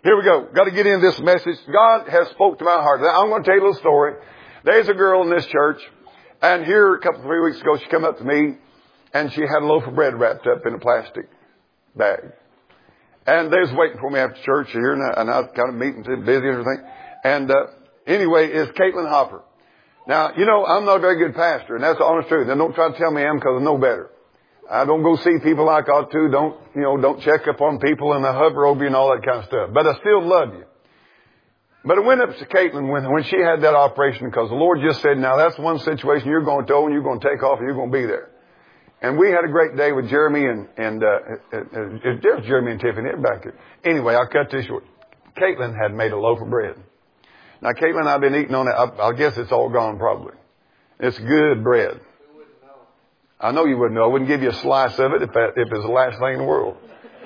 Here we go. Got to get into this message. God has spoke to my heart. Now, I'm going to tell you a little story. There's a girl in this church, and here a couple, 3 weeks ago, she came up to me, and she had a loaf of bread wrapped up in a plastic bag. And they was waiting for me after church here, and I was kind of meeting, busy and everything. And anyway, it's Caitlin Hopper. Now, you know, I'm not a very good pastor, and that's the honest truth. And don't try to tell me I am, because I know better. I don't go see people like I ought to. Don't check up on people and I hover over you and all that kind of stuff. But I still love you. But I went up to Caitlin when she had that operation, because the Lord just said, now that's one situation you're going to go and you're going to take off and you're going to be there. And we had a great day with Jeremy and there's Jeremy and Tiffany. They're back there. Anyway, I'll cut this short. Caitlin had made a loaf of bread. Now, Caitlin, I've been eating on it. I guess it's all gone probably. It's good bread. I know you wouldn't know. I wouldn't give you a slice of it if it was the last thing in the world.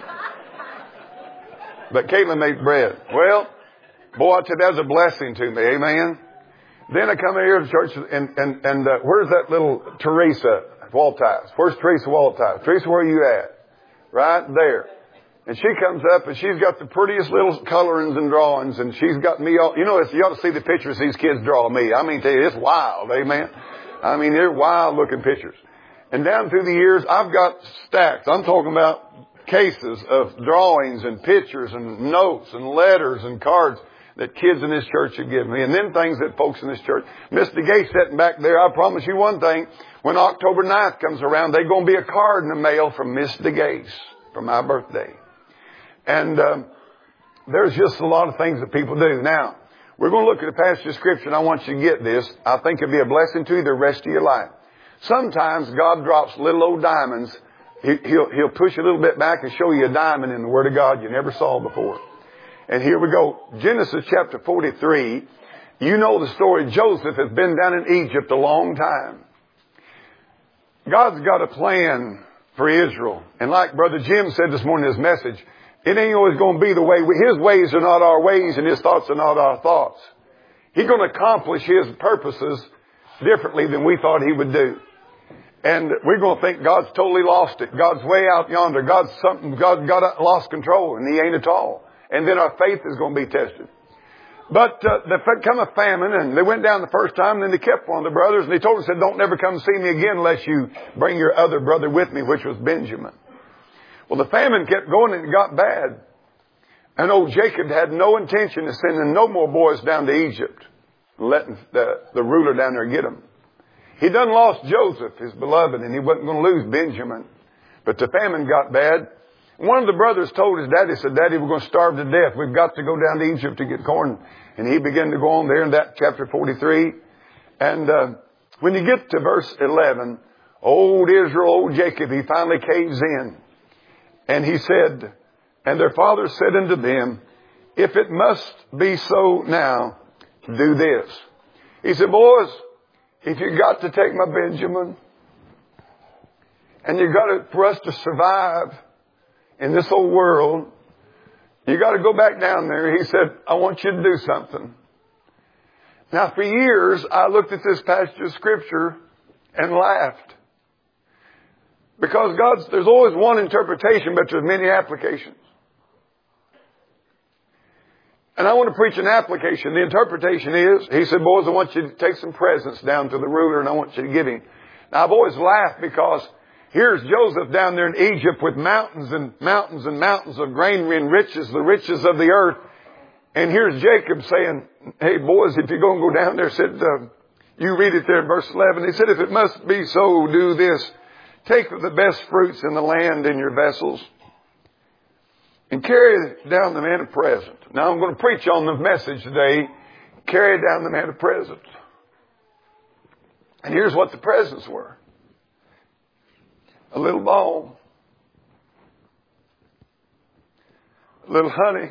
But Caitlin made bread. Well, boy, I tell you, that was a blessing to me. Amen. Then I come here to church and where's that little Teresa Waltice? Where's Teresa Waltice? Teresa, where are you at? Right there. And she comes up and she's got the prettiest little colorings and drawings, and she's got me all, you ought to see the pictures these kids draw of me. I mean, tell you, it's wild. Amen. I mean, they're wild looking pictures. And down through the years, I've got stacks. I'm talking about cases of drawings and pictures and notes and letters and cards that kids in this church have given me. And then things that folks in this church. Mr. Gates sitting back there, I promise you one thing. When October 9th comes around, there's going to be a card in the mail from Mr. Gates for my birthday. And there's just a lot of things that people do. Now, we're going to look at a passage of Scripture, and I want you to get this. I think it'll be a blessing to you the rest of your life. Sometimes God drops little old diamonds. He'll push you a little bit back and show you a diamond in the Word of God you never saw before. And here we go. Genesis chapter 43. You know the story. Joseph has been down in Egypt a long time. God's got a plan for Israel. And like Brother Jim said this morning in his message, it ain't always going to be the way. His ways are not our ways, and His thoughts are not our thoughts. He's going to accomplish His purposes differently than we thought He would do. And we're going to think God's totally lost it. God's way out yonder. God's lost control, and He ain't at all. And then our faith is going to be tested. But there come a famine, and they went down the first time, and then they kept one of the brothers, and they told him, said, don't never come see me again unless you bring your other brother with me, which was Benjamin. Well, the famine kept going, and it got bad. And old Jacob had no intention of sending no more boys down to Egypt, letting the ruler down there get them. He done lost Joseph, his beloved, and he wasn't going to lose Benjamin. But the famine got bad. One of the brothers told his daddy, said, Daddy, we're going to starve to death. We've got to go down to Egypt to get corn. And he began to go on there in that chapter 43. And when you get to verse 11, old Israel, old Jacob, he finally caves in. And he said, and their father said unto them, if it must be so now, do this. He said, boys, if you got to take my Benjamin, and you got to, for us to survive in this old world, you got to go back down there. He said, I want you to do something. Now, for years, I looked at this passage of Scripture and laughed. Because there's always one interpretation, but there's many applications. And I want to preach an application. The interpretation is, he said, boys, I want you to take some presents down to the ruler, and I want you to give him. Now, I've always laughed because here's Joseph down there in Egypt with mountains and mountains and mountains of granary and riches, the riches of the earth. And here's Jacob saying, hey, boys, if you're going to go down there, said, you read it there in verse 11. He said, if it must be so, do this. Take the best fruits in the land in your vessels and carry down the man a present. Now, I'm going to preach on the message today, carry down the man a present. And here's what the presents were. A little balm, a little honey,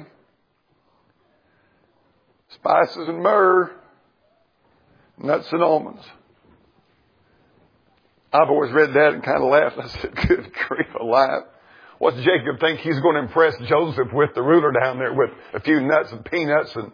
spices and myrrh, nuts and almonds. I've always read that and kind of laughed. I said, good grief alive. What's Jacob think he's going to impress Joseph with, the ruler down there, with a few nuts and peanuts and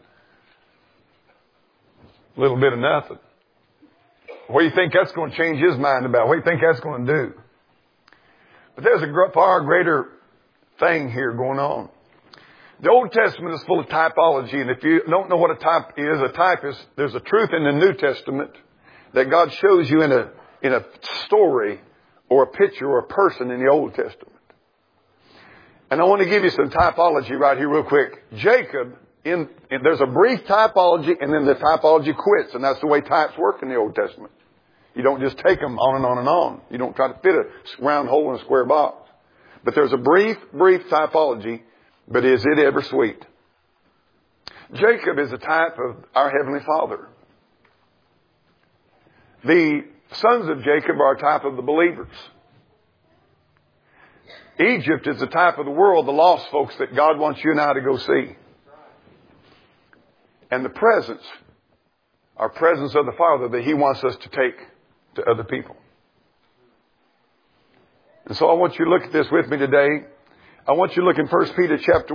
a little bit of nothing? What do you think that's going to change his mind about? What do you think that's going to do? But there's a far greater thing here going on. The Old Testament is full of typology, and if you don't know what a type is, there's a truth in the New Testament that God shows you in a story or a picture or a person in the Old Testament. And I want to give you some typology right here real quick. Jacob, there's a brief typology, and then the typology quits, and that's the way types work in the Old Testament. You don't just take them on and on and on. You don't try to fit a round hole in a square box. But there's a brief typology, but is it ever sweet? Jacob is a type of our Heavenly Father. The sons of Jacob are a type of the believers. Egypt is a type of the world, the lost folks that God wants you and I to go see. And the presence, our presence of the Father that He wants us to take to other people. And so I want you to look at this with me today. I want you to look in 1 Peter chapter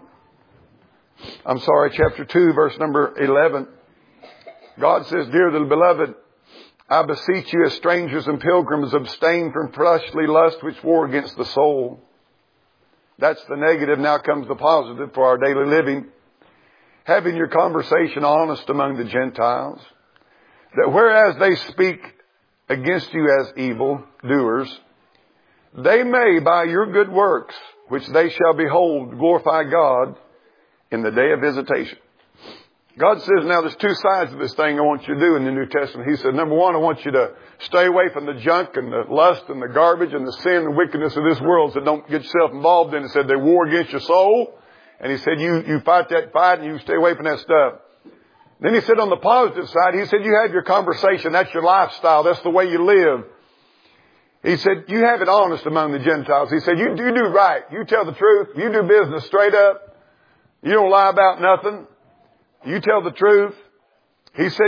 2, verse number 11. God says, Dear little beloved, I beseech you as strangers and pilgrims, abstain from fleshly lust which war against the soul. That's the negative. Now comes the positive for our daily living. Having your conversation honest among the Gentiles, that whereas they speak against you as evil doers, they may by your good works, which they shall behold, glorify God in the day of visitation. God says, now there's two sides of this thing I want you to do in the New Testament. He said, number one, I want you to stay away from the junk and the lust and the garbage and the sin and wickedness of this world, so don't get yourself involved in it. He said, they war against your soul. And he said, you fight that fight and you stay away from that stuff. Then he said, on the positive side, he said, you have your conversation. That's your lifestyle. That's the way you live. He said, you have it honest among the Gentiles. He said, you do right. You tell the truth. You do business straight up. You don't lie about nothing. You tell the truth. He said,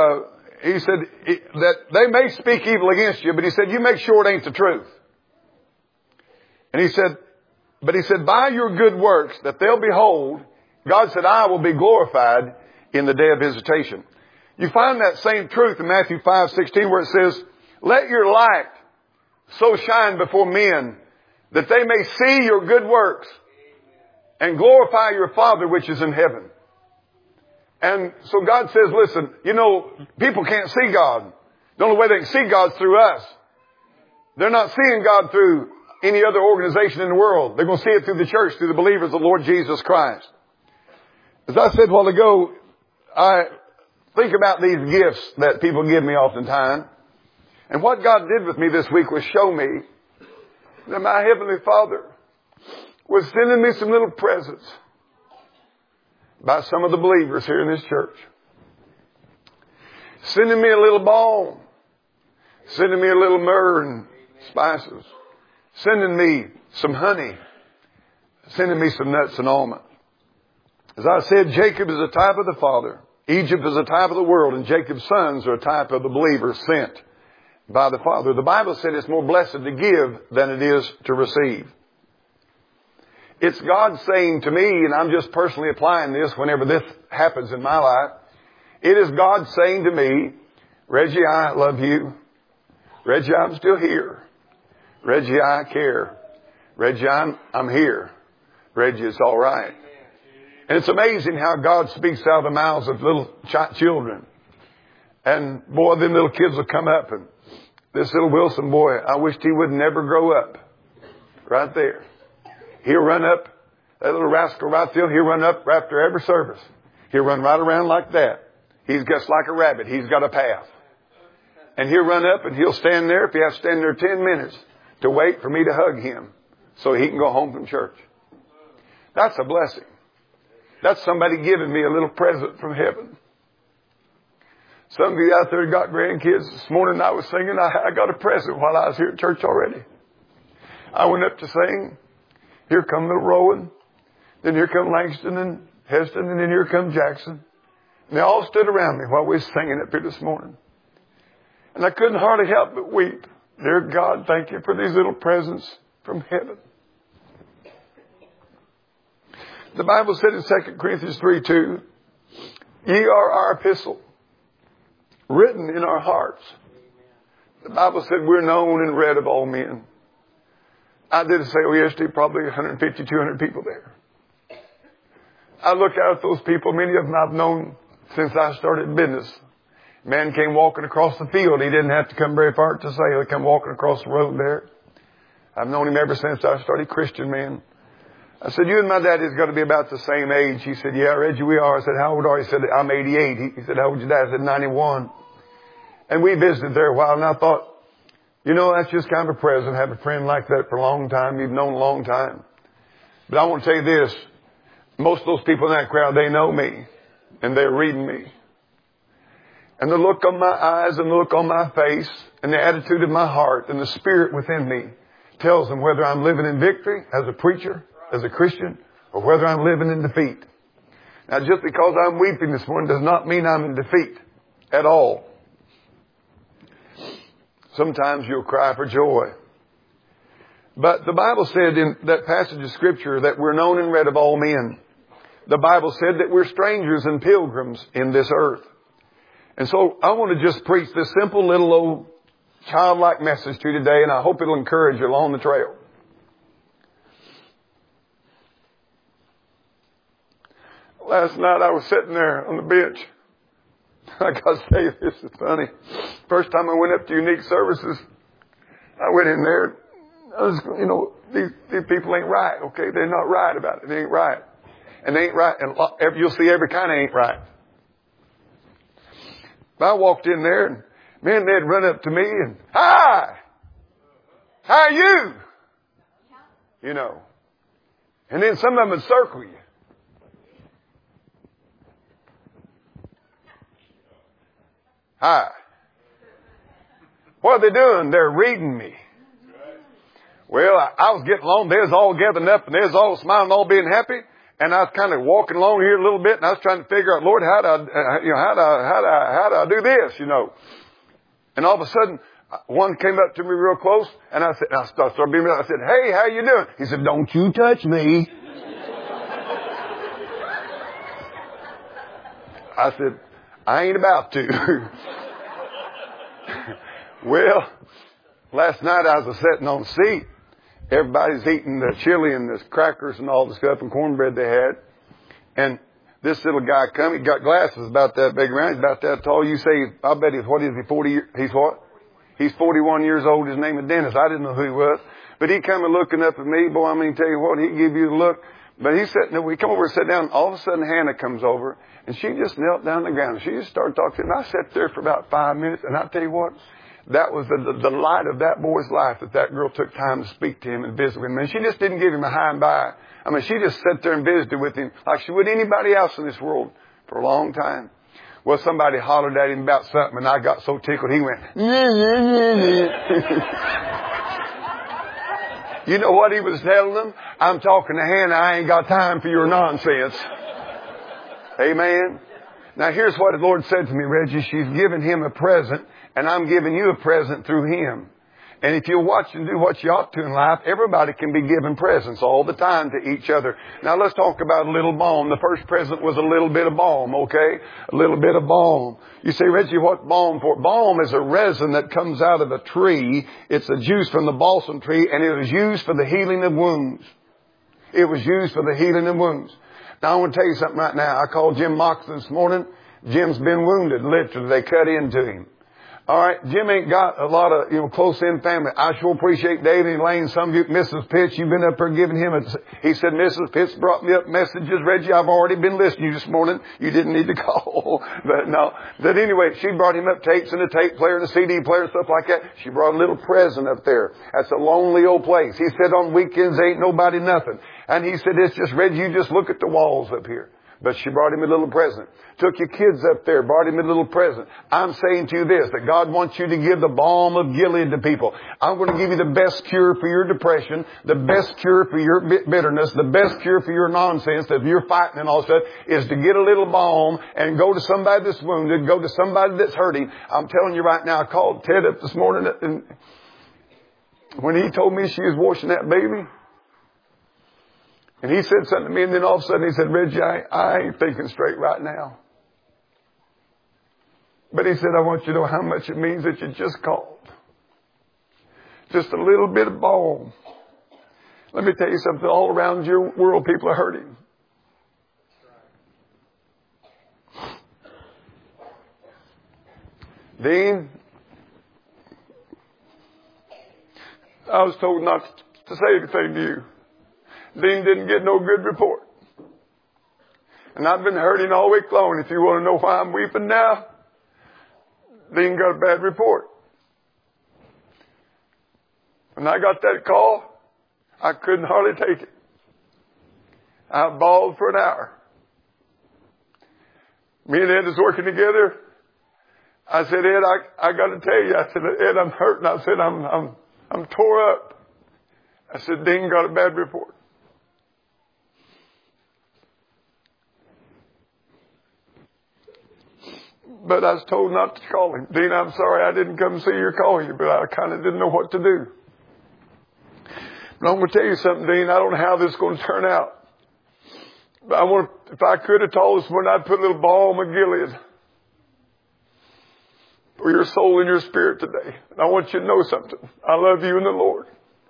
that they may speak evil against you, but he said, you make sure it ain't the truth. And he said, by your good works that they'll behold, God said, I will be glorified in the day of visitation. You find that same truth in Matthew 5:16 where it says, let your light so shine before men that they may see your good works and glorify your Father which is in heaven. And so God says, listen, people can't see God. The only way they can see God is through us. They're not seeing God through any other organization in the world. They're going to see it through the church, through the believers of the Lord Jesus Christ. As I said a while ago, I think about these gifts that people give me oftentimes. And what God did with me this week was show me that my Heavenly Father was sending me some little presents by some of the believers here in this church. Sending me a little balm. Sending me a little myrrh and spices. Sending me some honey. Sending me some nuts and almonds. As I said, Jacob is a type of the Father. Egypt is a type of the world. And Jacob's sons are a type of the believers sent by the Father. The Bible said it's more blessed to give than it is to receive. It's God saying to me, and I'm just personally applying this whenever this happens in my life. It is God saying to me, Reggie, I love you. Reggie, I'm still here. Reggie, I care. Reggie, I'm here. Reggie, it's all right. And it's amazing how God speaks out of the mouths of little children. And boy, them little kids will come up, and this little Wilson boy, I wished he would never grow up. Right there. He'll run up, that little rascal right there, he'll run up after every service. He'll run right around like that. He's just like a rabbit. He's got a path. And he'll run up and he'll stand there, if he has to stand there 10 minutes, to wait for me to hug him so he can go home from church. That's a blessing. That's somebody giving me a little present from heaven. Some of you out there got grandkids. This morning I was singing, I got a present while I was here at church already. I went up to sing. Here come little Rowan. Then here come Langston and Heston. And then here come Jackson. And they all stood around me while we were singing up here this morning. And I couldn't hardly help but weep. Dear God, thank you for these little presents from heaven. The Bible said in 2 Corinthians 3:2, ye are our epistle, written in our hearts. The Bible said we're known and read of all men. I did a sale yesterday, probably 150, 200 people there. I look out at those people, many of them I've known since I started business. Man came walking across the field. He didn't have to come very far to say. He come walking across the road there. I've known him ever since I started Christian, man. I said, you and my daddy's got to be about the same age. He said, yeah, Reggie, we are. I said, how old are you? He said, I'm 88. He said, how old is your dad? I said, 91. And we visited there a while, and I thought, you know, that's just kind of a present. Have a friend like that for a long time. You've known a long time. But I want to tell you this. Most of those people in that crowd, they know me. And they're reading me. And the look on my eyes and the look on my face and the attitude of my heart and the spirit within me tells them whether I'm living in victory as a preacher, as a Christian, or whether I'm living in defeat. Now, just because I'm weeping this morning does not mean I'm in defeat at all. Sometimes you'll cry for joy. But the Bible said in that passage of Scripture that we're known and read of all men. The Bible said that we're strangers and pilgrims in this earth. And so I want to just preach this simple little old childlike message to you today, and I hope it'll encourage you along the trail. Last night I was sitting there on the bench. I got to tell you, this is funny. First time I went up to Unique Services, I went in there. I was, you know, these people ain't right, okay? They're not right about it. They ain't right. And they ain't right. And you'll see every kind of ain't right. But I walked in there, and man, they'd run up to me and, hi! How are you? You know. And then some of them would circle you. Hi. What are they doing? They're reading me. Well, I was getting along. They was all gathering up and they was all smiling, all being happy. And I was kind of walking along here a little bit, and I was trying to figure out, Lord, how do I do this, you know? And all of a sudden, one came up to me real close, and I started being, I said, hey, how you doing? He said, don't you touch me. I said, I ain't about to. Well, last night I was sitting on a seat. Everybody's eating the chili and the crackers and all the stuff and cornbread they had. And this little guy come, he got glasses about that big around, he's about that tall. You say, I bet he's, what is he, 40 years, he's what? He's 41 years old. His name is Dennis. I didn't know who he was. But he come and looking up at me. Boy, I mean, tell you what, he give you the look. But he said, no, we come over and sat down. All of a sudden, Hannah comes over, and she just knelt down on the ground. She just started talking. And I sat there for about 5 minutes, and I tell you what, that was the light of that boy's life, that girl took time to speak to him and visit with him. And she just didn't give him a high and by. I mean, she just sat there and visited with him like she would anybody else in this world for a long time. Well, somebody hollered at him about something, and I got so tickled, he went, You know what he was telling them? I'm talking to Hannah. I ain't got time for your nonsense. Amen. Now, here's what the Lord said to me, Reggie. She's given him a present, and I'm giving you a present through him. And if you watch and do what you ought to in life, everybody can be given presents all the time to each other. Now, let's talk about a little balm. The first present was a little bit of balm, okay? A little bit of balm. You say, Reggie, what balm for? Balm is a resin that comes out of a tree. It's a juice from the balsam tree, and it was used for the healing of wounds. It was used for the healing of wounds. Now, I want to tell you something right now. I called Jim Moxley this morning. Jim's been wounded, literally. They cut into him. All right, Jim ain't got a lot of, close-in family. I sure appreciate David and Elaine. Some of you, Mrs. Pitts, you've been up there giving him he said, Mrs. Pitts brought me up messages. Reggie, I've already been listening to you this morning. You didn't need to call. But no. But anyway, she brought him up tapes and a tape player and a CD player and stuff like that. She brought a little present up there. That's a lonely old place. He said on weekends, ain't nobody nothing. And he said, it's just, Reggie, you just look at the walls up here. But she brought him a little present. Took your kids up there, brought him a little present. I'm saying to you this, that God wants you to give the balm of Gilead to people. I'm going to give you the best cure for your depression, the best cure for your bitterness, the best cure for your nonsense that you're fighting and all that is to get a little balm and go to somebody that's wounded, go to somebody that's hurting. I'm telling you right now, I called Ted up this morning and when he told me she was washing that baby, and he said something to me, and then all of a sudden he said, Reggie, I ain't thinking straight right now. But he said, I want you to know how much it means that you just called. Just a little bit of balm. Let me tell you something. All around your world, people are hurting. Dean, I was told not to say anything to you. Dean didn't get no good report. And I've been hurting all week long. If you want to know why I'm weeping now, Dean got a bad report. When I got that call, I couldn't hardly take it. I bawled for an hour. Me and Ed was working together. I said, Ed, I got to tell you. I said, Ed, I'm hurting. I said, I'm tore up. I said, Dean got a bad report. But I was told not to call him. Dean, I'm sorry I didn't come see you or call you, but I kind of didn't know what to do. But I'm going to tell you something, Dean. I don't know how this is going to turn out. But if I could have told this morning, I'd put a little balm of Gilead for your soul and your spirit today. And I want you to know something. I love you in the Lord.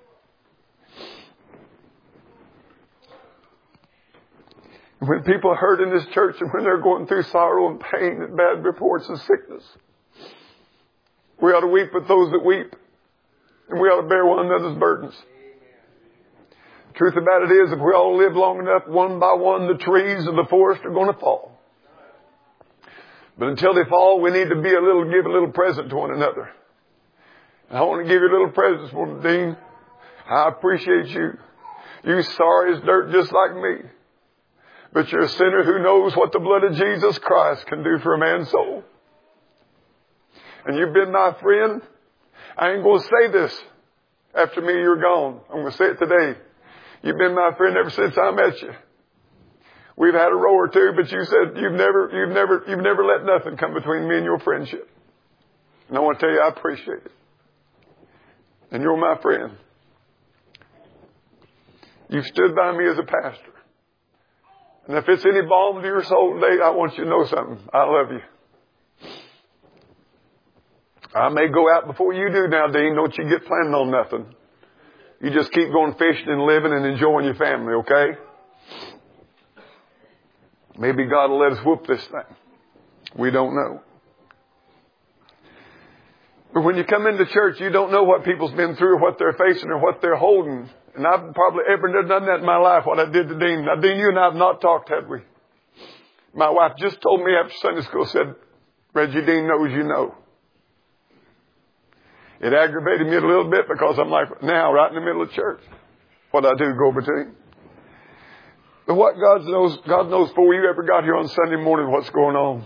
When people hurt in this church and when they're going through sorrow and pain and bad reports and sickness, we ought to weep with those that weep. And we ought to bear one another's burdens. Truth about it is, if we all live long enough, one by one, the trees of the forest are going to fall. But until they fall, we need to give a little present to one another. And I want to give you a little present this morning, Dean. I appreciate you. You sorry as dirt just like me. But you're a sinner who knows what the blood of Jesus Christ can do for a man's soul. And you've been my friend. I ain't going to say this after me you're gone. I'm going to say it today. You've been my friend ever since I met you. We've had a row or two, but you said you've never let nothing come between me and your friendship. And I want to tell you I appreciate it. And you're my friend. You've stood by me as a pastor. And if it's any balm to your soul today, I want you to know something. I love you. I may go out before you do now, Dean. Don't you get planning on nothing. You just keep going fishing and living and enjoying your family, okay? Maybe God will let us whoop this thing. We don't know. But when you come into church, you don't know what people's been through or what they're facing or what they're holding. And I've probably ever done that in my life, what I did to Dean. Now, Dean, you and I have not talked, have we? My wife just told me after Sunday school, said, Reggie, Dean knows you know. It aggravated me a little bit because I'm like, now, right in the middle of church, what I do go between. But what God knows before you ever got here on Sunday morning what's going on.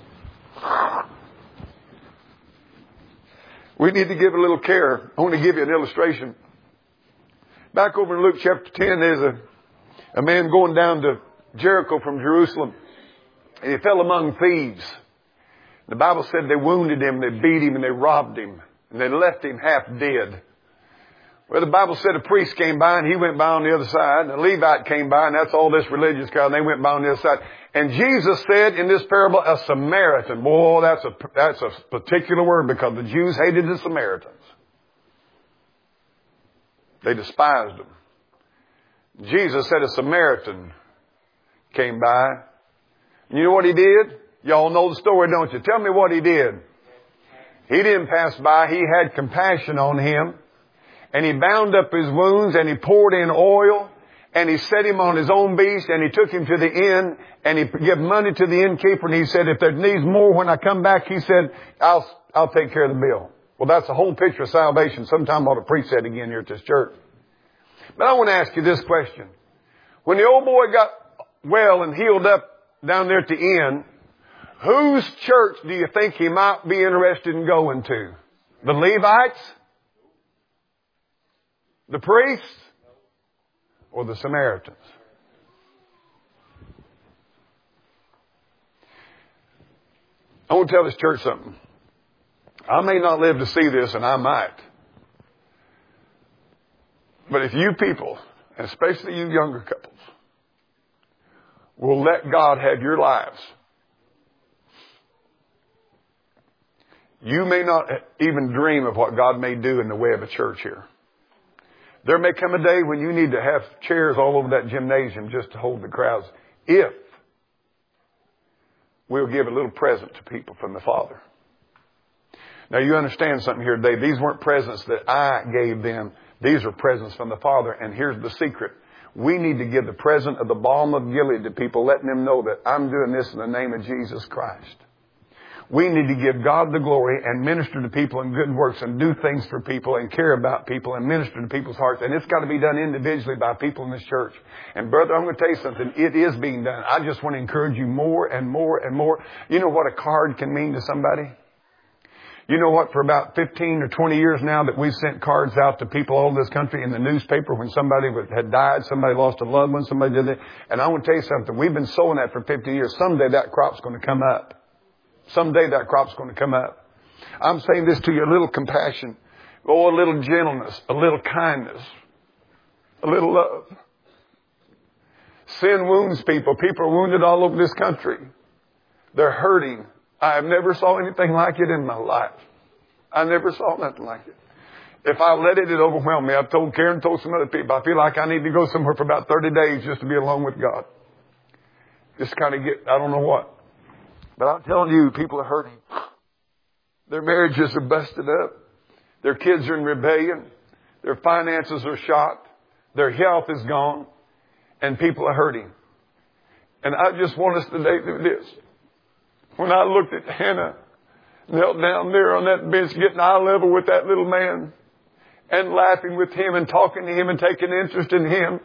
We need to give a little care. I want to give you an illustration. Back over in Luke chapter 10, there's a man going down to Jericho from Jerusalem. And he fell among thieves. The Bible said they wounded him, they beat him, and they robbed him. And they left him half dead. Well, the Bible said a priest came by and he went by on the other side. A Levite came by, and that's all this religious crowd. And they went by on the other side. And Jesus said in this parable, a Samaritan. Boy, that's a particular word because the Jews hated the Samaritans. They despised them. Jesus said a Samaritan came by. And you know what he did? Y'all know the story, don't you? Tell me what he did. He didn't pass by. He had compassion on him. And he bound up his wounds and he poured in oil and he set him on his own beast and he took him to the inn and he gave money to the innkeeper and he said, if there needs more when I come back, he said, I'll take care of the bill. Well, that's the whole picture of salvation. Sometime I ought to preach that again here at this church. But I want to ask you this question. When the old boy got well and healed up down there at the inn, whose church do you think he might be interested in going to? The Levites? The priests? Or the Samaritans? I want to tell this church something. I may not live to see this, and I might. But if you people, especially you younger couples, will let God have your lives, you may not even dream of what God may do in the way of a church here. There may come a day when you need to have chairs all over that gymnasium just to hold the crowds, if we'll give a little present to people from the Father. Now you understand something here today. These weren't presents that I gave them. These are presents from the Father. And here's the secret. We need to give the present of the balm of Gilead to people, letting them know that I'm doing this in the name of Jesus Christ. We need to give God the glory and minister to people in good works and do things for people and care about people and minister to people's hearts. And it's got to be done individually by people in this church. And brother, I'm going to tell you something. It is being done. I just want to encourage you more and more and more. You know what a card can mean to somebody? You know what? For about 15 or 20 years now that we've sent cards out to people all over this country in the newspaper when somebody had died, somebody lost a loved one, somebody did that. And I want to tell you something. We've been sowing that for 50 years. Someday that crop's going to come up. Someday that crop's going to come up. I'm saying this to you, a little compassion. Oh, a little gentleness, a little kindness, a little love. Sin wounds people. People are wounded all over this country. They're hurting. I have never saw anything like it in my life. I never saw nothing like it. If I let it, it overwhelmed me. I've told Karen, told some other people, I feel like I need to go somewhere for about 30 days just to be alone with God. Just kind of get, I don't know what. But I'm telling you, people are hurting. Their marriages are busted up. Their kids are in rebellion. Their finances are shot. Their health is gone. And people are hurting. And I just want us today to do this. When I looked at Hannah, knelt down there on that bench, getting eye level with that little man, and laughing with him and talking to him and taking interest in him,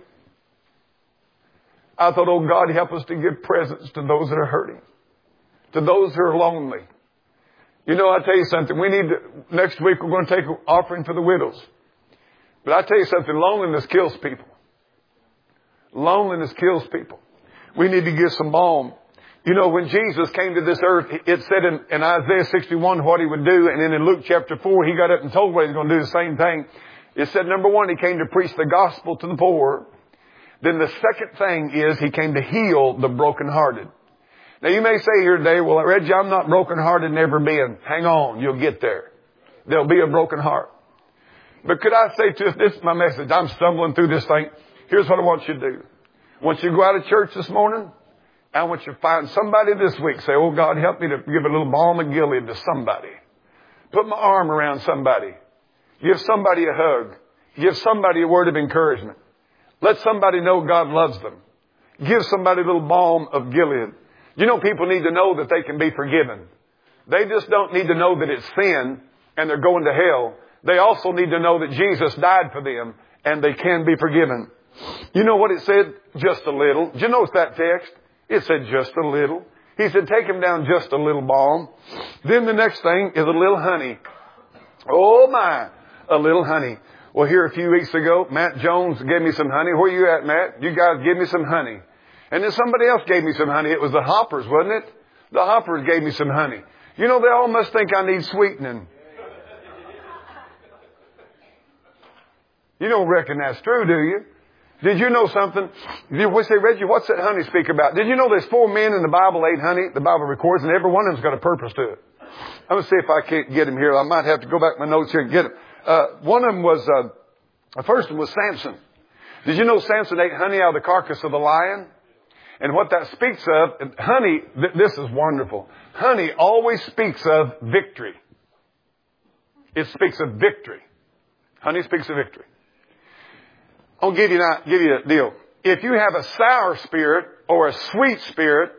I thought, oh God, help us to give presents to those that are hurting, to those who are lonely. You know, I tell you something, next week we're going to take an offering for the widows. But I tell you something, loneliness kills people. Loneliness kills people. We need to give some balm. You know, when Jesus came to this earth, it said in Isaiah 61 what he would do. And then in Luke chapter 4, he got up and told what he was going to do the same thing. It said, number one, he came to preach the gospel to the poor. Then the second thing is he came to heal the brokenhearted. Now you may say here today, well, Reggie, I'm not brokenhearted, never been. Hang on, you'll get there. There'll be a broken heart. But could I say to you, this is my message. I'm stumbling through this thing. Here's what I want you to do. I want you to go out of church this morning. I want you to find somebody this week. Say, oh God, help me to give a little balm of Gilead to somebody. Put my arm around somebody. Give somebody a hug. Give somebody a word of encouragement. Let somebody know God loves them. Give somebody a little balm of Gilead. You know, people need to know that they can be forgiven. They just don't need to know that it's sin and they're going to hell. They also need to know that Jesus died for them and they can be forgiven. You know what it said? Just a little. Did you notice that text? It said just a little. He said, take him down just a little balm. Then the next thing is a little honey. Oh my, a little honey. Well, here a few weeks ago, Matt Jones gave me some honey. Where you at, Matt? You guys give me some honey. And then somebody else gave me some honey. It was the Hoppers, wasn't it? The Hoppers gave me some honey. You know, they all must think I need sweetening. You don't reckon that's true, do you? Did you know something? We say, Reggie, what's that honey speak about? Did you know there's 4 men in the Bible ate honey? The Bible records, and every one of them's got a purpose to it. I'm going to see if I can't get him here. I might have to go back to my notes here and get him. One of them was, the first one was Samson. Did you know Samson ate honey out of the carcass of the lion? And what that speaks of, honey, this is wonderful. Honey always speaks of victory. It speaks of victory. Honey speaks of victory. I'll give you a deal. If you have a sour spirit or a sweet spirit,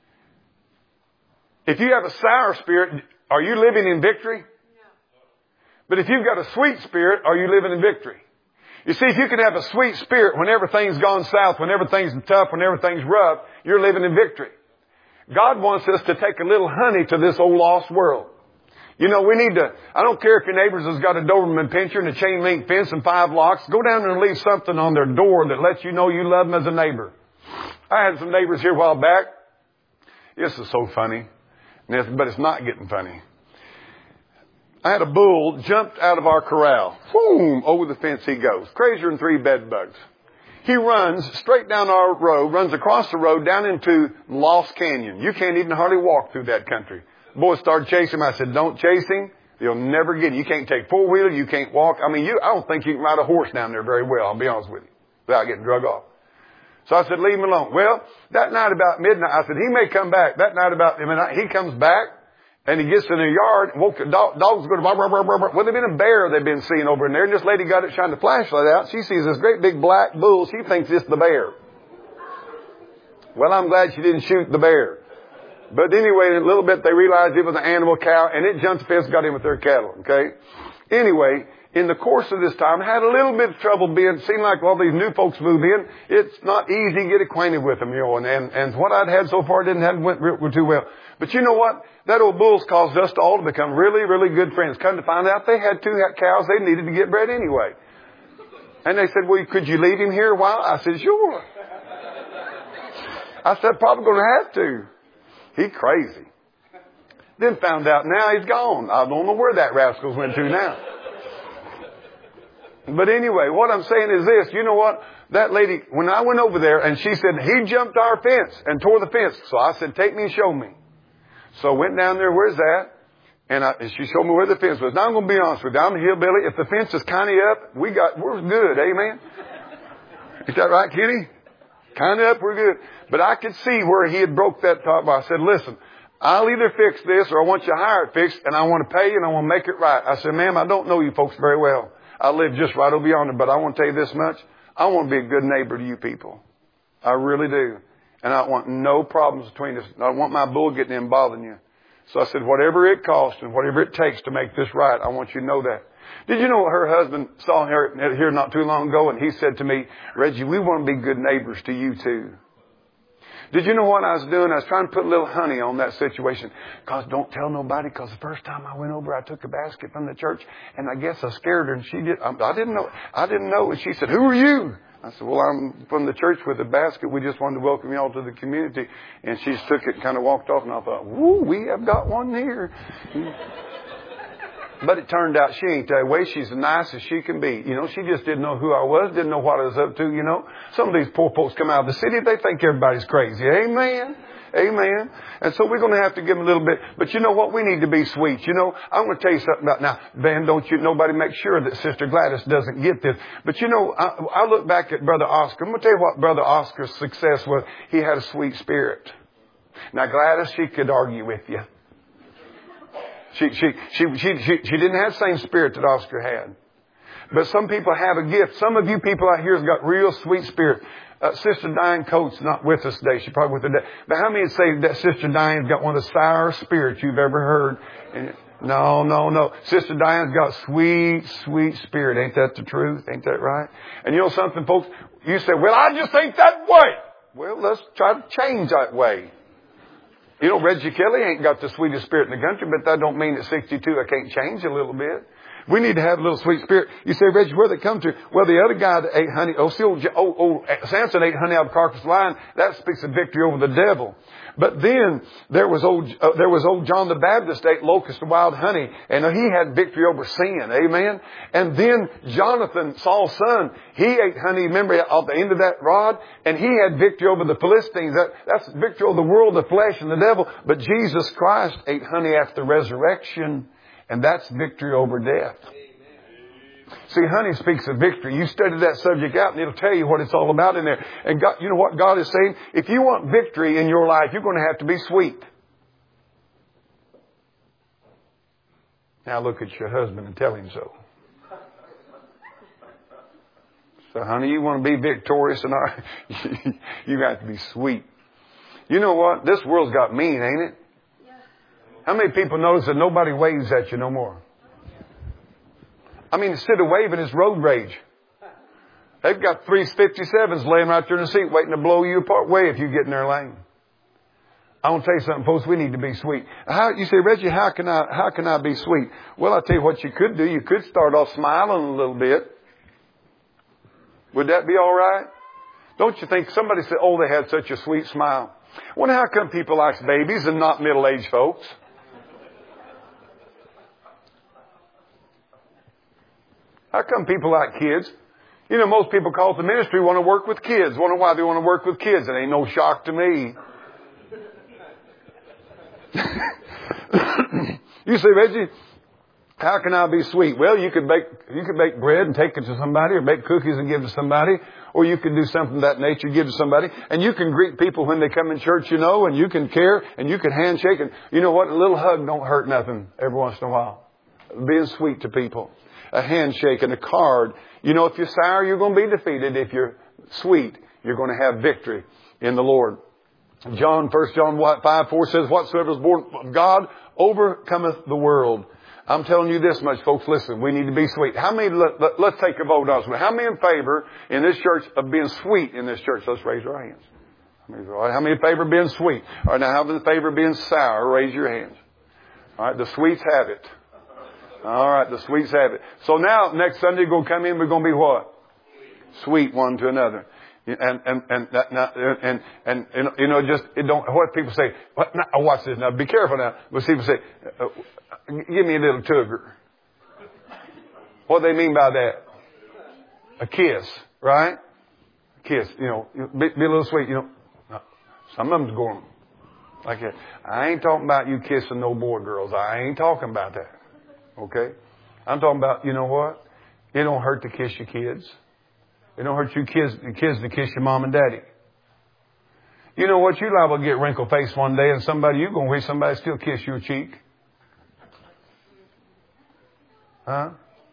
if you have a sour spirit, are you living in victory? But if you've got a sweet spirit, are you living in victory? You see, if you can have a sweet spirit when everything's gone south, when everything's tough, when everything's rough, you're living in victory. God wants us to take a little honey to this old lost world. You know, we need to, I don't care if your neighbors has got a Doberman pinscher and a chain link fence and 5 locks. Go down there and leave something on their door that lets you know you love them as a neighbor. I had some neighbors here a while back. This is so funny, but it's not getting funny. I had a bull jumped out of our corral. Boom, over the fence he goes. Crazier than 3 bed bugs. He runs straight down our road, runs across the road down into Lost Canyon. You can't even hardly walk through that country. The boy started chasing him. I said, don't chase him. You'll never get him. You can't take 4-wheeler. You can't walk. I don't think you can ride a horse down there very well, I'll be honest with you, without getting drug off. So I said, leave him alone. Well, that night about midnight, I said, he may come back. That night about midnight, he comes back. And he gets in the yard, and dogs go to blah, blah, blah, blah, blah. Well, there'd been a bear they'd been seeing over in there, and this lady got it, shined the flashlight out. She sees this great big black bull. She thinks it's the bear. Well, I'm glad she didn't shoot the bear. But anyway, in a little bit, they realized it was an animal cow, and it jumped the fence and got in with their cattle, okay? Anyway, in the course of this time, I had a little bit of trouble it seemed like all these new folks moved in. It's not easy to get acquainted with them, and what I'd had so far went too well. But you know what? That old bull's caused us all to become really, really good friends. Come to find out they had 2 cows. They needed to get bred anyway. And they said, well, could you leave him here a while? I said, sure. I said, probably going to have to. He's crazy. Then found out now he's gone. I don't know where that rascal's went to now. But anyway, what I'm saying is this. You know what? That lady, when I went over there and she said, he jumped our fence and tore the fence. So I said, take me and show me. So I went down there, where's that? And she showed me where the fence was. Now I'm going to be honest with you. I'm a hillbilly. If the fence is kind of up, we're good. Amen. Is that right, Kenny? Kind of up, we're good. But I could see where he had broke that top bar. I said, listen, I'll either fix this or I want you to hire it fixed, and I want to pay you and I want to make it right. I said, ma'am, I don't know you folks very well. I live just right over yonder, but I want to tell you this much. I want to be a good neighbor to you people. I really do. And I want no problems between us. I don't want my bull getting in bothering you. So I said, whatever it costs and whatever it takes to make this right, I want you to know that. Did you know her husband saw her here not too long ago, and he said to me, Reggie, we want to be good neighbors to you too. Did you know what I was doing? I was trying to put a little honey on that situation. Because don't tell nobody, because the first time I went over, I took a basket from the church, and I guess I scared her, and she did. I didn't know. And she said, who are you? I said, well, I'm from the church with a basket. We just wanted to welcome you all to the community. And she took it and kind of walked off, and I thought, woo, we have got one here. But it turned out she ain't that way. She's as nice as she can be. She just didn't know who I was, didn't know what I was up to, Some of these poor folks come out of the city, they think everybody's crazy. Amen. Amen. And so we're going to have to give them a little bit. But you know what? We need to be sweet. I'm going to tell you something about now. Ben, nobody make sure that Sister Gladys doesn't get this. But I look back at Brother Oscar. I'm going to tell you what Brother Oscar's success was. He had a sweet spirit. Now Gladys, she could argue with you. She didn't have the same spirit that Oscar had. But some people have a gift. Some of you people out here have got real sweet spirit. Sister Diane Coates not with us today. She's probably with us today. But how many would say that Sister Diane's got one of the sour spirits you've ever heard? And no. Sister Diane's got sweet, sweet spirit. Ain't that the truth? Ain't that right? And you know something, folks? You say, well, I just ain't that way. Well, let's try to change that way. Reggie Kelly ain't got the sweetest spirit in the country, but that don't mean at 62 I can't change a little bit. We need to have a little sweet spirit. You say, Reggie, where'd it come to? Well, the other guy that ate honey, Samson ate honey out of carcass lion. That speaks of victory over the devil. But then there was old John the Baptist ate locust and wild honey, and he had victory over sin. Amen. And then Jonathan, Saul's son, he ate honey. Remember at the end of that rod, and he had victory over the Philistines. That's victory over the world, the flesh, and the devil. But Jesus Christ ate honey after the resurrection. And that's victory over death. See, honey speaks of victory. You study that subject out and it'll tell you what it's all about in there. And God, you know what God is saying? If you want victory in your life, you're going to have to be sweet. Now look at your husband and tell him so. So, honey, you want to be victorious in you have to be sweet. You know what? This world's got mean, ain't it? How many people notice that nobody waves at you no more? I mean, instead of waving, it's road rage. They've got 357s laying right there in the seat waiting to blow you apart way if you get in their lane. I want to tell you something, folks. We need to be sweet. You say, Reggie, how can I be sweet? Well, I'll tell you what you could do. You could start off smiling a little bit. Would that be all right? Don't you think somebody said, oh, they had such a sweet smile? I wonder how come people like babies and not middle-aged folks? How come people like kids? Most people call it the ministry want to work with kids. Wonder why they want to work with kids. It ain't no shock to me. You say, Reggie, How can I be sweet? Well, you could bake bread and take it to somebody, or bake cookies and give to somebody, or you could do something of that nature, give to somebody. And you can greet people when they come in church, and you can care, and you can handshake. And you know what? A little hug don't hurt nothing every once in a while. Being sweet to people. A handshake and a card. If you're sour, you're going to be defeated. If you're sweet, you're going to have victory in the Lord. 1 John 5:4 says, whatsoever is born of God overcometh the world. I'm telling you this much, folks. Listen, we need to be sweet. How many, let's take a vote on this. How many in favor in this church of being sweet in this church? Let's raise our hands. How many in favor of being sweet? All right, now how many in favor of being sour? Raise your hands. All right, the sweets have it. All right, the sweets have it. So now, next Sunday, we're going to come in, we're going to be what? Sweet one to another. And what people say, watch this now, be careful now. But people say, give me a little tugger. What do they mean by that? A kiss, right? A kiss, be a little sweet, Some of them's going like that. I ain't talking about you kissing no boy girls. I ain't talking about that. Okay? I'm talking about, you know what? It don't hurt to kiss your kids. It don't hurt you kids to kiss your mom and daddy. You know what? You're liable to get wrinkled face one day and you're going to wish somebody still kiss your cheek. Huh?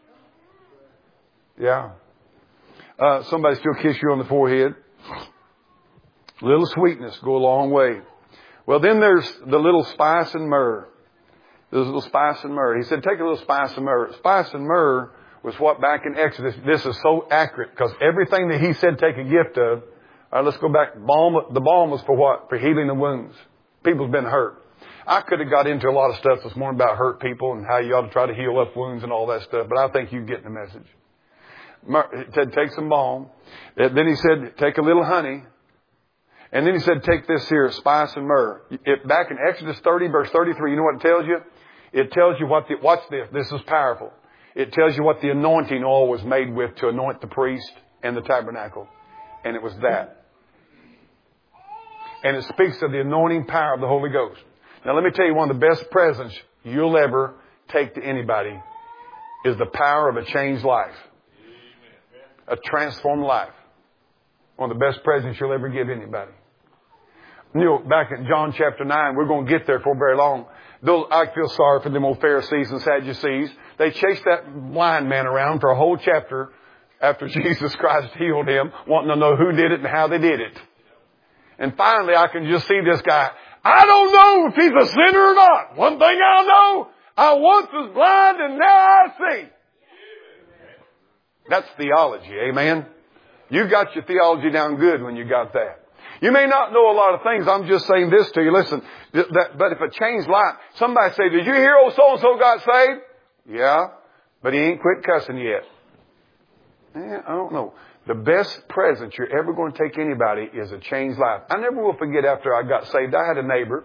Yeah. Somebody still kiss you on the forehead. A little sweetness go a long way. Well, then there's the little spice and myrrh. There's a little spice and myrrh. He said, take a little spice and myrrh. Spice and myrrh was what back in Exodus. This is so accurate because everything that he said take a gift of. All right, let's go back. The balm was for what? For healing the wounds. People's been hurt. I could have got into a lot of stuff this morning about hurt people and how you ought to try to heal up wounds and all that stuff, but I think you get the message. He said, take some balm. Then he said, take a little honey. And then he said, take this here, spice and myrrh. Back in Exodus 30, verse 33, you know what it tells you? It tells you watch this. This is powerful. It tells you what the anointing oil was made with to anoint the priest and the tabernacle. And it was that. And it speaks of the anointing power of the Holy Ghost. Now let me tell you, one of the best presents you'll ever take to anybody is the power of a changed life. A transformed life. One of the best presents you'll ever give anybody. Back in John chapter 9, we're going to get there for very long. I feel sorry for them old Pharisees and Sadducees. They chased that blind man around for a whole chapter after Jesus Christ healed him, wanting to know who did it and how they did it. And finally, I can just see this guy. I don't know if he's a sinner or not. One thing I know, I once was blind and now I see. That's theology, amen? You got your theology down good when you got that. You may not know a lot of things. I'm just saying this to you. Listen, but if a changed life, somebody say, did you hear old so-and-so got saved? Yeah, but he ain't quit cussing yet. I don't know. The best present you're ever going to take anybody is a changed life. I never will forget after I got saved, I had a neighbor.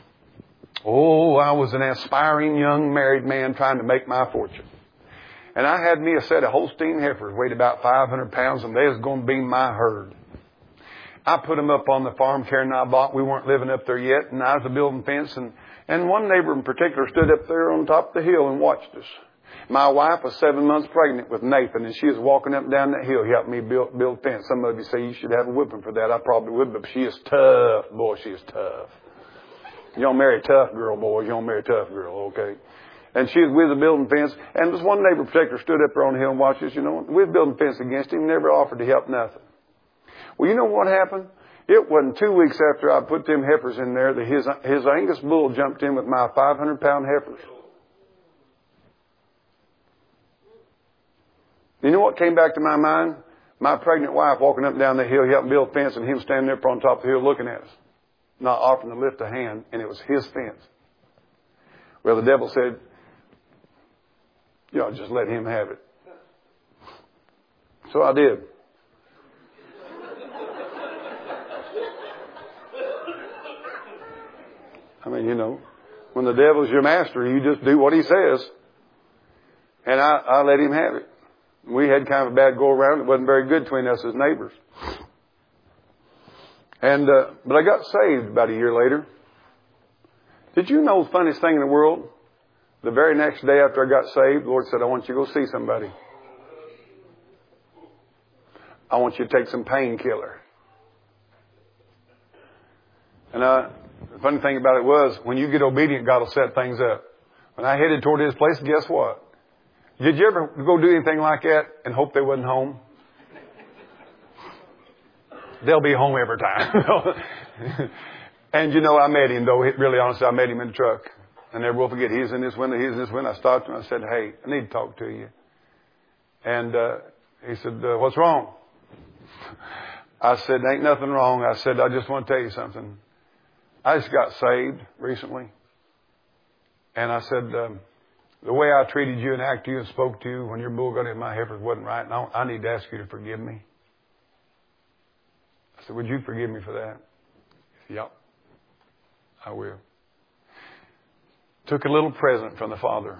I was an aspiring young married man trying to make my fortune. And I had me a set of Holstein heifers, weighed about 500 pounds, and they was going to be my herd. I put them up on the farm Karen and I bought. We weren't living up there yet, and I was building fence. And one neighbor in particular stood up there on top of the hill and watched us. My wife was 7 months pregnant with Nathan, and she was walking up and down that hill, helping me build fence. Some of you say you should have a whipping for that. I probably would, but she is tough. Boy, she is tough. You don't marry a tough girl, boys. You don't marry a tough girl, okay? And we was building fence, and this one neighbor in particular stood up there on the hill and watched us. We was building fence against him, never offered to help nothing. Well, you know what happened? It wasn't 2 weeks after I put them heifers in there that his Angus bull jumped in with my 500-pound heifers. You know what came back to my mind? My pregnant wife walking up and down the hill, helping build fence, and him standing there up on top of the hill looking at us, not offering to lift a hand, and it was his fence. Well, the devil said, just let him have it. So I did. I mean, when the devil's your master, you just do what he says. And I let him have it. We had kind of a bad go around. It wasn't very good between us as neighbors. But I got saved about a year later. Did you know the funniest thing in the world? The very next day after I got saved, the Lord said, I want you to go see somebody. I want you to take some painkiller. And the funny thing about it was, when you get obedient, God will set things up. When I headed toward His place, guess what? Did you ever go do anything like that and hope they wasn't home? They'll be home every time. And I met him, though. Really honestly, I met him in the truck. I never will forget. He was in this window. I stopped him. I said, hey, I need to talk to you. And he said, what's wrong? I said, ain't nothing wrong. I said, I just want to tell you something. I just got saved recently. And I said, the way I treated you and acted to you and spoke to you when your bull got in my heifers wasn't right. And I need to ask you to forgive me. I said, would you forgive me for that? He said, yep, I will. Took a little present from the Father.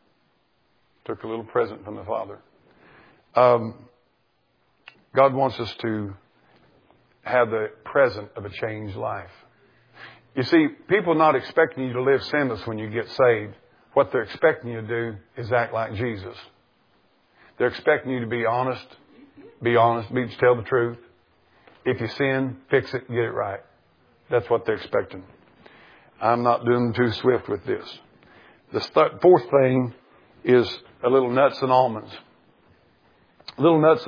God wants us to have the present of a changed life. You see, people are not expecting you to live sinless when you get saved. What they're expecting you to do is act like Jesus. They're expecting you to be honest, tell the truth. If you sin, fix it, get it right. That's what they're expecting. I'm not doing too swift with this. The fourth thing is a little nuts and almonds. Nuts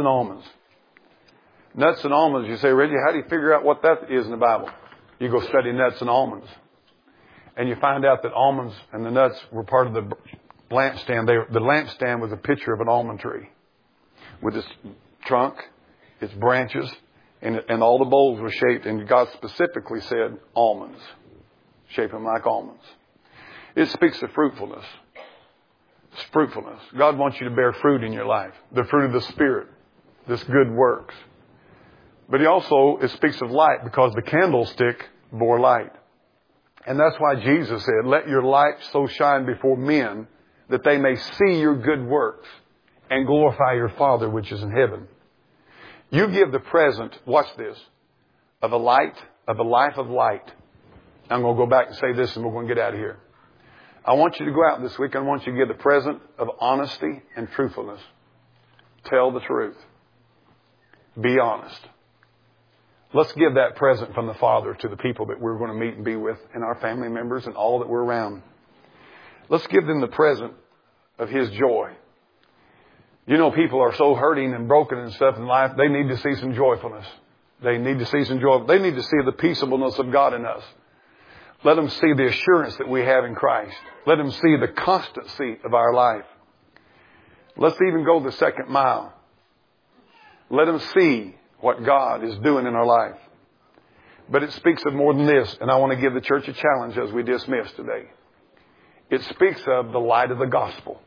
and almonds, you say, Reggie, how do you figure out what that is in the Bible? You go study nuts and almonds. And you find out that almonds and the nuts were part of the lampstand. The lampstand was a picture of an almond tree with its trunk, its branches, and all the bowls were shaped. And God specifically said almonds. Shape them like almonds. It speaks of fruitfulness. It's fruitfulness. God wants you to bear fruit in your life. The fruit of the Spirit. This good works. But it speaks of light because the candlestick bore light. And that's why Jesus said, let your light so shine before men that they may see your good works and glorify your Father which is in heaven. You give the present, watch this, of a life of light. I'm going to go back and say this and we're going to get out of here. I want you to go out this week and I want you to give the present of honesty and truthfulness. Tell the truth. Be honest. Let's give that present from the Father to the people that we're going to meet and be with and our family members and all that we're around. Let's give them the present of His joy. People are so hurting and broken and stuff in life. They need to see some joyfulness. They need to see the peaceableness of God in us. Let them see the assurance that we have in Christ. Let them see the constancy of our life. Let's even go the second mile. Let them see what God is doing in our life. But it speaks of more than this, and I want to give the church a challenge as we dismiss today. It speaks of the light of the gospel.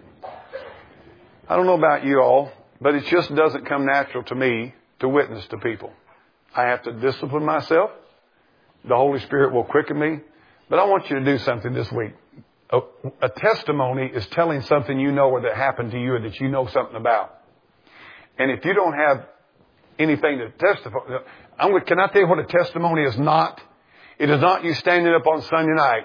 I don't know about you all, but it just doesn't come natural to me to witness to people. I have to discipline myself. The Holy Spirit will quicken me. But I want you to do something this week. A testimony is telling something you know or that happened to you or that you know something about. And if you don't have anything to testify, can I tell you what a testimony is not? It is not you standing up on Sunday night.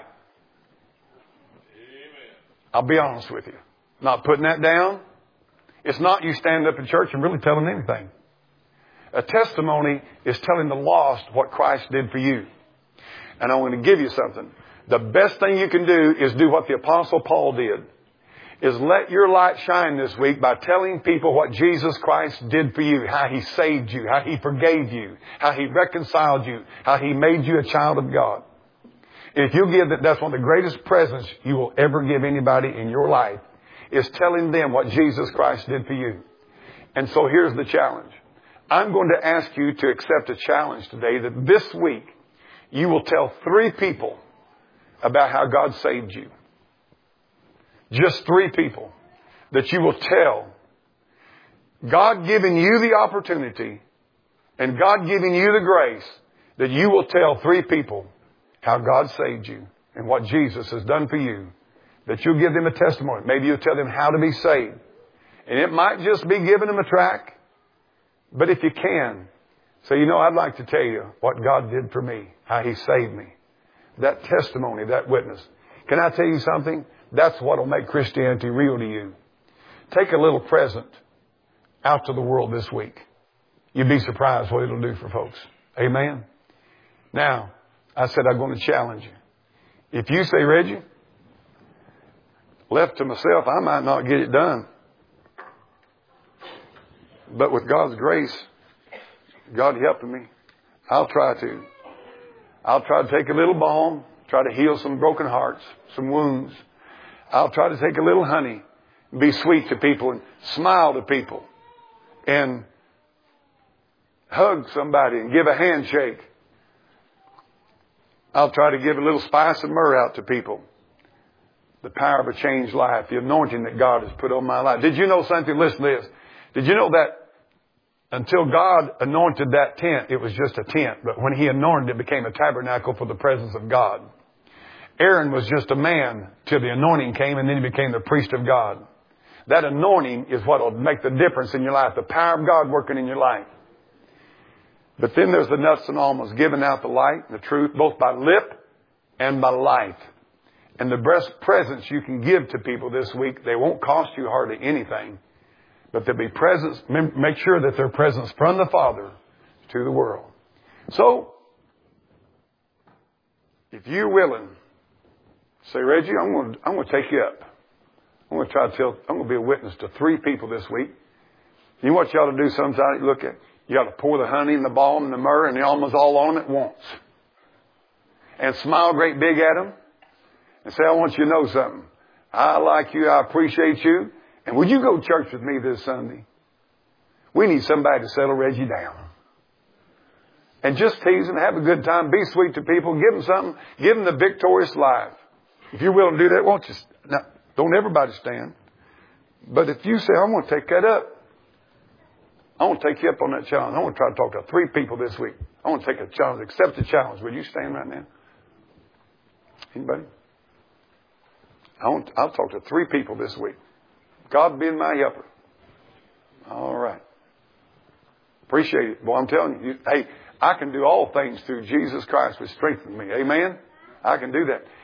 Amen. I'll be honest with you. Not putting that down. It's not you standing up in church and really telling anything. A testimony is telling the lost what Christ did for you. And I want to give you something. The best thing you can do is do what the Apostle Paul did. Is let your light shine this week by telling people what Jesus Christ did for you. How He saved you. How He forgave you. How He reconciled you. How He made you a child of God. If you give that's one of the greatest presents you will ever give anybody in your life. Is telling them what Jesus Christ did for you. And so here's the challenge. I'm going to ask you to accept a challenge today that this week you will tell 3 people about how God saved you. Just 3 people that you will tell. God giving you the opportunity and God giving you the grace that you will tell 3 people how God saved you and what Jesus has done for you. That you'll give them a testimony. Maybe you'll tell them how to be saved. And it might just be giving them a tract. But if you can, say, I'd like to tell you what God did for me. How He saved me. That testimony, that witness. Can I tell you something? That's what will make Christianity real to you. Take a little present out to the world this week. You'd be surprised what it'll do for folks. Amen? Now, I said I'm going to challenge you. If you say, Reggie, left to myself, I might not get it done. But with God's grace, God helping me, I'll try to. I'll try to take a little balm, try to heal some broken hearts, some wounds. I'll try to take a little honey, be sweet to people and smile to people and hug somebody and give a handshake. I'll try to give a little spice and myrrh out to people. The power of a changed life, the anointing that God has put on my life. Did you know something? Listen to this. Did you know that until God anointed that tent, it was just a tent. But when He anointed it, it became a tabernacle for the presence of God. Aaron was just a man till the anointing came, and then he became the priest of God. That anointing is what will make the difference in your life. The power of God working in your life. But then there's the nuts and almonds, giving out the light and the truth, both by lip and by life. And the best presents you can give to people this week, they won't cost you hardly anything. But they'll be presents. Make sure that they're presents from the Father to the world. So, if you're willing, say, Reggie, I'm going to take you up. I'm going to be a witness to 3 people this week. You know what you ought to do sometimes? You look at, you ought to pour the honey and the balm and the myrrh and the almonds all on them at once. And smile great big at them. And say, I want you to know something. I like you. I appreciate you. And would you go to church with me this Sunday? We need somebody to settle Reggie down. And just tease them, have a good time, be sweet to people, give them something, give them the victorious life. If you're willing to do that, won't you? Now, don't everybody stand. But if you say, I want to take that up, I want to take you up on that challenge. I want to try to talk to 3 people this week. I want to take a challenge, accept the challenge. Will you stand right now? Anybody? I'll talk to 3 people this week. God being my helper. All right. Appreciate it. Boy, I'm telling you, hey, I can do all things through Jesus Christ which strengthens me. Amen? I can do that.